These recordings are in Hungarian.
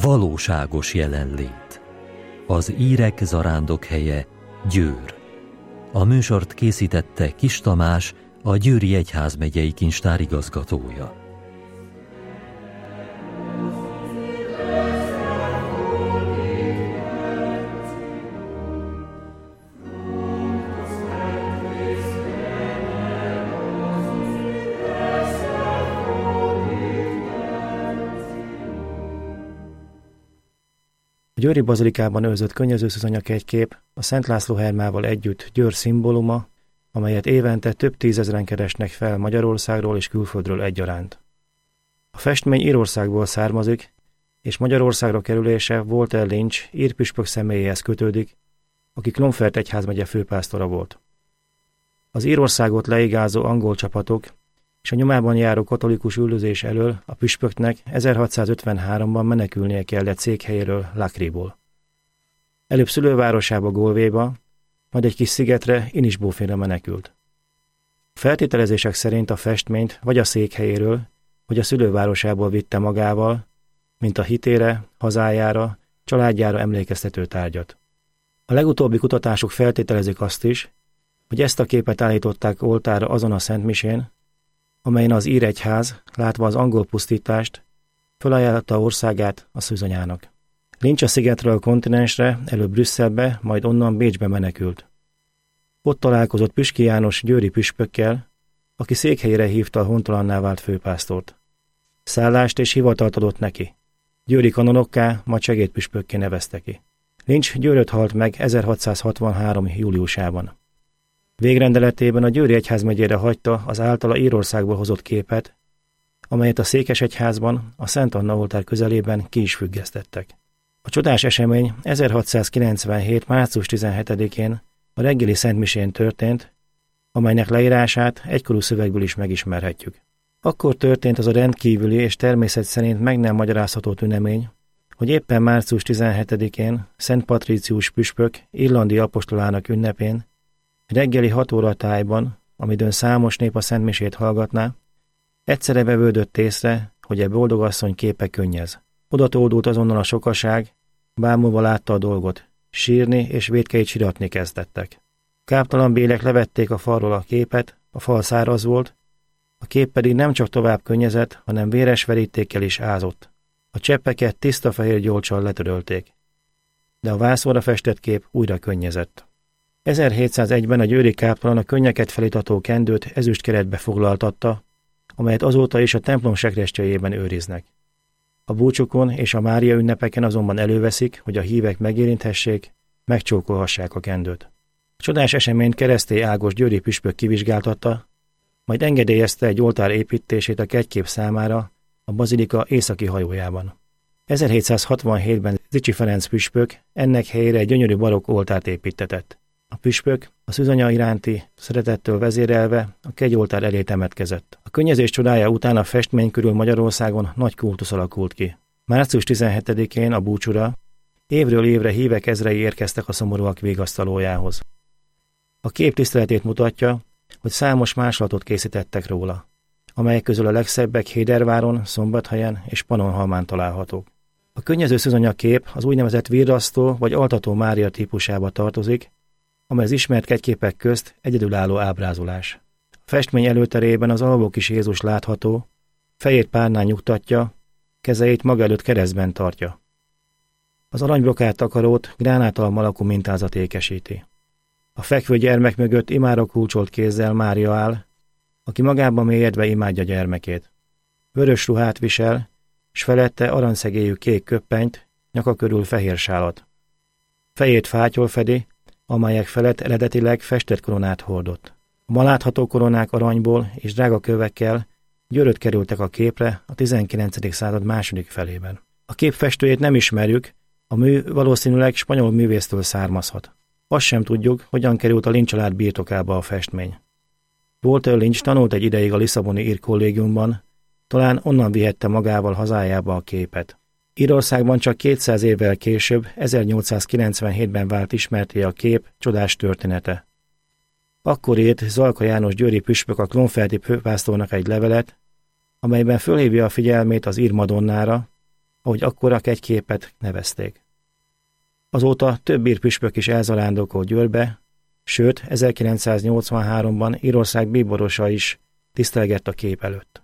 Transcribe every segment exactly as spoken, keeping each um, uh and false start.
valóságos jelenlét. Az írek zarándokhelye Győr. A műsort készítette Kis Tamás, a Győri Egyházmegyei Kincstár igazgatója. A Győri Bazilikában őrzött könnyezőszuzanya kegykép a Szent László hermával együtt Győr szimbóluma, amelyet évente több tízezren keresnek fel Magyarországról és külföldről egyaránt. A festmény Írországból származik, és Magyarországra kerülése Walter Lynch ír püspök személyéhez kötődik, aki Clonfert egyházmegye főpásztora volt. Az Írországot leigázó angol csapatok és a nyomában járó katolikus üldözés elől a püspöknek ezerhatszázötvenháromban menekülnie kellett székhelyéről, Lakriból. Előbb szülővárosába, Golvéba, majd egy kis szigetre, Inisbófinra menekült. A feltételezések szerint a festményt vagy a székhelyéről, vagy a szülővárosából vitte magával, mint a hitére, hazájára, családjára emlékeztető tárgyat. A legutóbbi kutatások feltételezik azt is, hogy ezt a képet állították oltára azon a szentmisén, amelyen az ír egyház, látva az angol pusztítást, felajánlotta országát a szűzanyának. Lynch a szigetről a kontinensre, előbb Brüsszelbe, majd onnan Bécsbe menekült. Ott találkozott Püski János győri püspökkel, aki székhelyére hívta a hontalanná vált főpásztort. Szállást és hivatalt adott neki. Győri kanonokká, majd segédpüspökké nevezte ki. Lynch Győröt halt meg ezerhatszázhatvanhárom. júliusában. Végrendeletében a Győri Egyházmegyére hagyta az általa Írországból hozott képet, amelyet a Székesegyházban, a Szent Anna oltár közelében ki is függesztettek. A csodás esemény ezerhatszázkilencvenhét. március tizenhetedikén a reggeli szentmisén történt, amelynek leírását egykorú szövegből is megismerhetjük. Akkor történt az a rendkívüli és természet szerint meg nem magyarázható tünemény, hogy éppen március tizenhetedikén Szent Patricius püspök irlandi apostolának ünnepén reggeli hat óra tájban, amidőn számos nép a szentmisét hallgatná, egyszerre vevődött észre, hogy e boldogasszony képe könnyez. Oda toldult azonnal a sokaság, bámulva látta a dolgot, sírni és vétkeit siratni kezdettek. Káptalan bélek levették a falról a képet, a fal száraz volt, a kép pedig nem csak tovább könnyezett, hanem véres verítékkel is ázott. A cseppeket tiszta fehér gyolccsal letörölték. De a vászonra festett kép újra könnyezett. ezerhétszázegyben a győri káptalan a könnyeket felítató kendőt ezüstkeretbe foglaltatta, amelyet azóta is a templom sekrestyejében őriznek. A búcsukon és a Mária ünnepeken azonban előveszik, hogy a hívek megérinthessék, megcsókolhassák a kendőt. A csodás eseményt Keresztély Ágos győri püspök kivizsgáltatta, majd engedélyezte egy oltár építését a kegykép számára a bazilika északi hajójában. ezerhétszázhatvanhétben Zichy Ferenc püspök ennek helyére egy gyönyörű barokk oltárt építtetett. A püspök a szűzanya iránti szeretettől vezérelve a kegyoltár elé temetkezett. A könnyezés csodája után a festmény körül Magyarországon nagy kultusz alakult ki. március tizenhetedikén a búcsúra évről évre hívek ezrei érkeztek a szomorúak végasztalójához. A kép tiszteletét mutatja, hogy számos másolatot készítettek róla, amelyek közül a legszebbek Héderváron, Szombathelyen és Pannonhalmán találhatók. A könnyező szűzanya kép az úgynevezett virrasztó vagy altató Mária típusába tartozik, amely az ismert kegyképek közt egyedülálló ábrázolás. A festmény előterében az alvó kis Jézus látható, fejét párnán nyugtatja, kezeit maga előtt keresztben tartja. Az aranybrokárt takarót gránátalom alakú mintázat ékesíti. A fekvő gyermek mögött imára kulcsolt kézzel Mária áll, aki magában mélyedve imádja gyermekét. Vörös ruhát visel, s felette aranyszegélyű kék köppenyt, nyaka körül fehér sálat. Fejét fátyol fedi, amelyek felett eredetileg festett koronát hordott. A ma látható koronák aranyból és drága kövekkel Győröt kerültek a képre a tizenkilencedik század második felében. A kép festőjét nem ismerjük, a mű valószínűleg spanyol művésztől származhat. Azt sem tudjuk, hogyan került a Lynch család birtokába a festmény. Walter Lynch tanult egy ideig a Lisszaboni ír kollégiumban, talán onnan vihette magával hazájába a képet. Írországban csak kétszáz évvel később, ezernyolcszázkilencvenhétben vált ismertté a kép csodás története. Akkor írt Zalka János győri püspök a Clonferti főpásztornak egy levelet, amelyben fölhívja a figyelmét az ír Madonnára, ahogy akkor a kegyképet nevezték. Azóta több ír püspök is elzarándokolt Győrbe, sőt ezerkilencszáznyolcvanháromban Írország bíborosa is tisztelgett a kép előtt.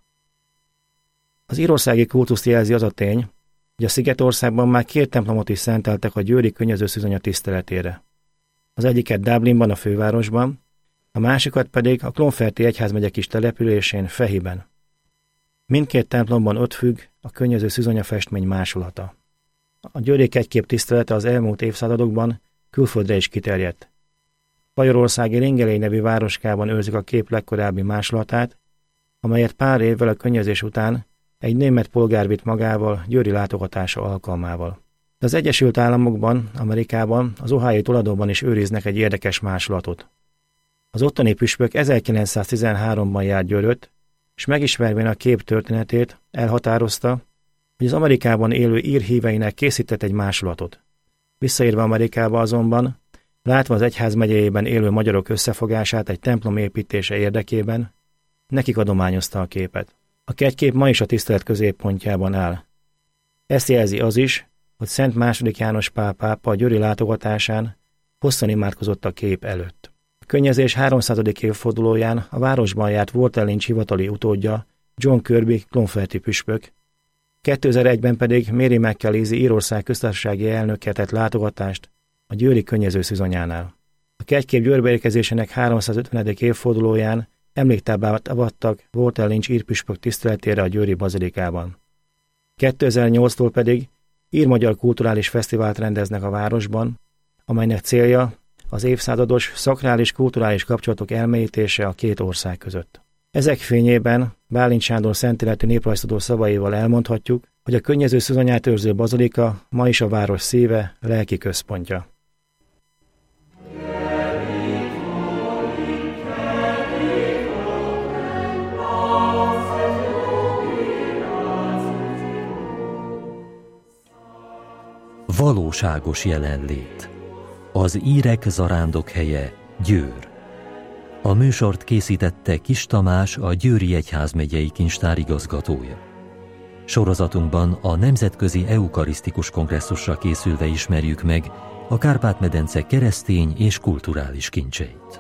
Az írországi kultuszt jelzi az a tény, hogy a Szigetországban már két templomot is szenteltek a győri könnyezőszűzonya tiszteletére. Az egyiket Dublinban, a fővárosban, a másikat pedig a Clonferti egyházmegye kis településén, Fehiben. Mindkét templomban ott függ a könnyezőszűzonya festmény másolata. A győri kegykép tisztelete az elmúlt évszázadokban külföldre is kiterjedt. Bajorországi Ringelény nevű városkában őrzik a kép legkorábbi másolatát, amelyet pár évvel a könnyezés után egy német polgár vitt magával győri látogatása alkalmával. De az Egyesült Államokban, Amerikában, az Ohio Toledóban is őriznek egy érdekes másolatot. Az ottani püspök ezerkilencszáztizenháromban járt Győröt, és megismervén a kép történetét elhatározta, hogy az Amerikában élő ír híveinek készített egy másolatot. Visszaérve Amerikába azonban, látva az egyház megyéjében élő magyarok összefogását egy templom építése érdekében, nekik adományozta a képet. A kegykép ma is a tisztelet középpontjában áll. Ezt jelzi az is, hogy Szent második János Pál pápa a győri látogatásán hosszan imádkozott a kép előtt. A könnyezés háromszázadik évfordulóján a városban járt Walter Lynch hivatali utódja, John Kirby Clonferti püspök, kétezer-egyben pedig Mary McAleese Írország köztársasági elnöke tett látogatást a győri könnyezőszűzonyánál. A kegykép Győrbe érkezésének háromszázötvenedik évfordulóján emléktáblát avattak Walter Lynch írpüspök tiszteletére a győri bazilikában. kétezer-nyolctól pedig ír-magyar kulturális fesztivált rendeznek a városban, amelynek célja az évszázados szakrális kulturális kapcsolatok elmélyítése a két ország között. Ezek fényében Bálint Sándor szentéleti néprajztudó szavaival elmondhatjuk, hogy a könnyezőszűzonyát őrző bazilika ma is a város szíve, lelki központja. Valóságos jelenlét. Az írek zarándokhelye, Győr. A műsort készítette Kis Tamás, a Győri Egyházmegyei Kincstár igazgatója. Sorozatunkban a Nemzetközi Eukarisztikus Kongresszusra készülve ismerjük meg a Kárpát-medence keresztény és kulturális kincseit.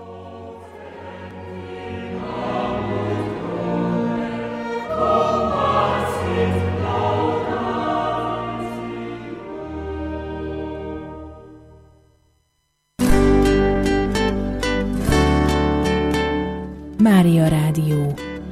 Mária Rádió.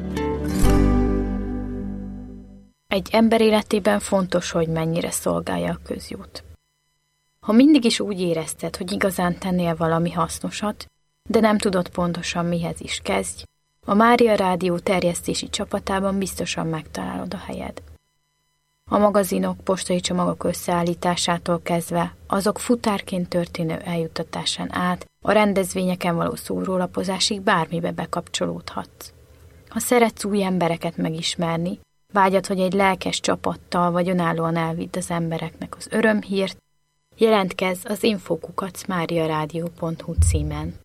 Egy ember életében fontos, hogy mennyire szolgálja a közjót. Ha mindig is úgy érezted, hogy igazán tennél valami hasznosat, de nem tudod pontosan mihez is kezdj, a Mária Rádió terjesztési csapatában biztosan megtalálod a helyed. A magazinok, postai csomagok összeállításától kezdve, azok futárként történő eljuttatásán át, a rendezvényeken való szórólapozásig bármibe bekapcsolódhatsz. Ha szeretsz új embereket megismerni, vágyad, hogy egy lelkes csapattal vagy önállóan elvidd az embereknek az örömhírt, jelentkezz az info kukac máriaradio pont hu címen.